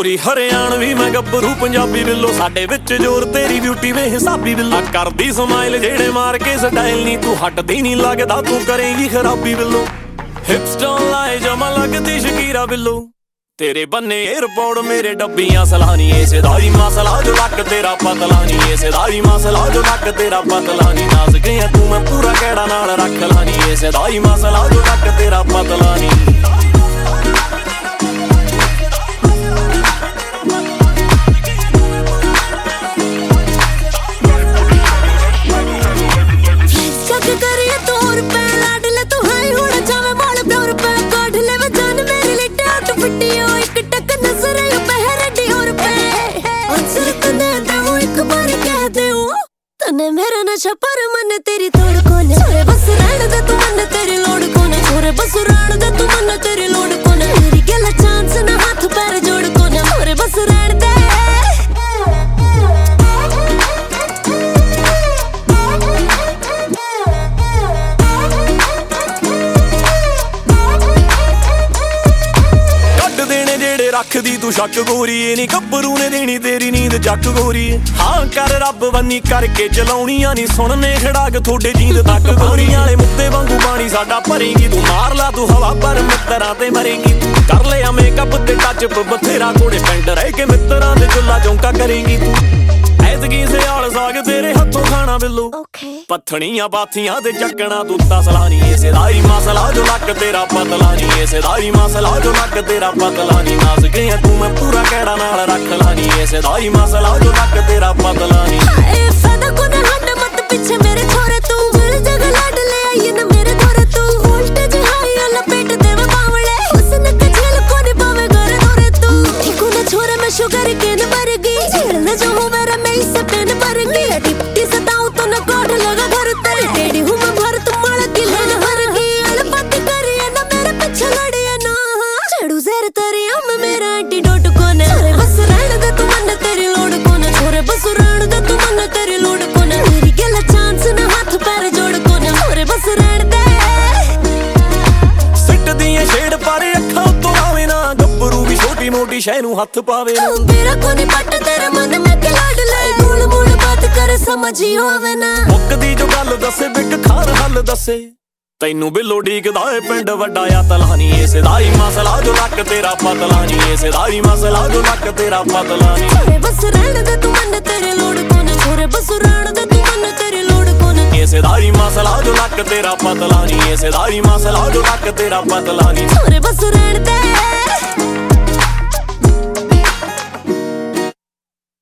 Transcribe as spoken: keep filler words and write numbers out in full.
ਗੋਰੀ ਹਰਿਆਣਵੀ ਮੈਂ ਗੱਭਰੂ ਪੰਜਾਬੀ ਬਿੱਲੋ, ਸਾਡੇ ਵਿੱਚ ਜ਼ੋਰ ਤੇਰੀ ਬਿਊਟੀ ਵੇ ਹਿਸਾਬੀ ਬਿੱਲੋ। ਕਰਦੀ ਸਮਾਈਲ ਜਿਹੜੇ ਮਾਰ ਕੇ ਸਟਾਈਲ ਨੀ ਤੂੰ ਹਟਦੀ ਨੀ, ਲੱਗਦਾ ਤੂੰ ਕਰੇਂਗੀ ਖਰਾਬੀ ਬਿੱਲੋ। ਹਿਪਸਟੋਨ ਲਾਏ ਜਮਾ ਲੱਗਦੀ ਸ਼ਕੀਰਾ ਬਿੱਲੋ, ਤੇਰੇ ਬੰਨੇ ਏਅਰਪੋਰਟ ਮੇਰੇ ਡੱਬੀਆਂ ਸਲਾਨੀ। ਏਸੇ ਦਾ ਹੀ ਮਸਲਾ ਜੋ ਲੱਕ ਤੇਰਾ ਪਤਲਾ ਨੀ, ਏਸੇ ਦਾ ਹੀ ਮਸਲਾ ਜੋ ਲੱਕ ਤੇਰਾ ਪਤਲਾ ਨੀ। ਨਾਜ਼ ਗਿਆ ਤੂੰ ਮੈਂ ਪੂਰਾ ਕਿਹੜਾ ਨਾਲ ਰੱਖ ਲਾਨੀ, ਏਸੇ ਦਾ ਹੀ ਮਸਲਾ ਜੋ ਲੱਕ ਤੇਰਾ ਪਤਲਾ ਨੀ। मेरा नशा पर मन तेरी तोड़ कोने, छोरे बस रहने दे तू मन तेरी लोड़ कोने, छोरे बस रहने दे तू मन तेरी लोड़ कोने। मेरी गला चांस ना हाथ पैर जोड़ कोने, छोरे बस रहने दे। रखदी तू शक गोरी नी, गब्बरू ने देनी तेरी नींद चक गोरी। हाँ कर रब बन्नी करके चलाउणियां नी, सुनने खड़ाक थोड़े जींद तक गोरी। वाले मुद्दे वांगू पानी साडा भरेंगी तू, मार ला तू हवा पर मित्तरां ते मरेंगी तू। कर लिया मेकअप ते टच बथेरा कोड़े पिंड रह के मित्तरां दे चुल्ला चौंका करेंगी तू। ऐतकी सियाल साग तेरे हत्थों खाना बिल्लो, पत्थणियां पाथियां ते चकना तू तसला नी। ਏਸੇ ਦਾ ਹੀ मसला जो लक तेरा पतला नी, ਏਸੇ ਦਾ ही मसला जो लक तेरा पतला नी। नाज गया तू मैं पूरा कैड़ा नाल रख लानी, ਏਸੇ ਦਾ ही मसला जो लक तेरा पतला नी। फायदा कोने हट मत पीछे मेरे छोरे, तू मेरी जगह लड़ ले आई ना मेरे घरे। तू वोल्टेज हाई लपेट देवे बावले, उसने कछेल कोने पावे घरे घरे। तू ठीक ना छोरे मैं शुगर केन भर गई, झेलने जो हो मेरा मैं इससे पेन भर गई। डिप्टी सताऊं तो न कोड लगा घर तेरे, टेढ़ी हूँ मैं भर तुम माला की लेन भर गई। अलपत करिए ना मेरे पीछे लड़िए ना, चढ़ू जहर तेरी हम मेरा एंटीडोट कोने। छोरे बस रहने दे तू मन तेरी लोड़ कोने, छोरे बस रहने दे तू मन तेरी लोड़ कोने। मेरी गला चांस ना हाथ पैर जोड़ कोने, छोरे बस रहने दे। सिट दिए छेड़ पर अखां तो आवे ना, गब्बरू भी छोटी मोटी शै नूं हथ पावे ना। मेरा कोनी पट तेरे मन में के लड़ ले, गोल मोड़ बात करे समझी होवे ना। मुक्कदी जो गल दसे बिग खार हल दसे, तैनू बिल्लो डीकदा ए पिंड वड्डा या तलानी। ਏਸੇ ਦਾ ही मसला जो लक तेरा पतला नी, ਏਸੇ ਦਾ ही मसला जो लक तेरा पतला नी। छोरे बस रहने दे तू मन तेरी लोड़ कोने, छोरे बस रहने दे तू मन तेरी लोड़ कोने। ਏਸੇ ਦਾ ही मसला जो लक तेरा पतला नी, ਏਸੇ ਦਾ ही मसला जो लक तेरा पतला नी। छोरे बस रहने दे।